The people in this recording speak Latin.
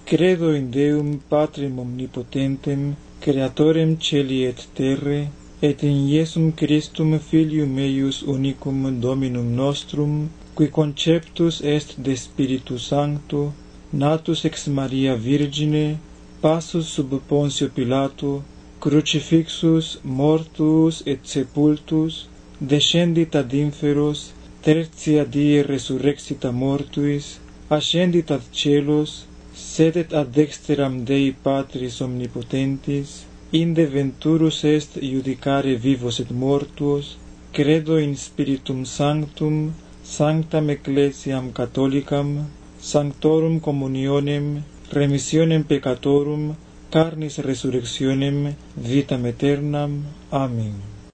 Credo in Deum Patrem omnipotentem, Creatorem celi et terrae, et in Iesum Christum Filium eius unicum Dominum nostrum, qui conceptus est de Spiritu Sancto, natus ex Maria Virgine, passus sub Pontio Pilato, crucifixus, mortus et sepultus, descendit ad inferos, tertia die resurrexit a mortuis, ascendit ad celos, sedet ad dexteram Dei Patris omnipotentis, inde venturus est iudicare vivos et mortuos. Credo in Spiritum Sanctum, sanctam Ecclesiam Catholicam, sanctorum communionem, remissionem peccatorum, carnis resurrectionem, vitam aeternam. Amen.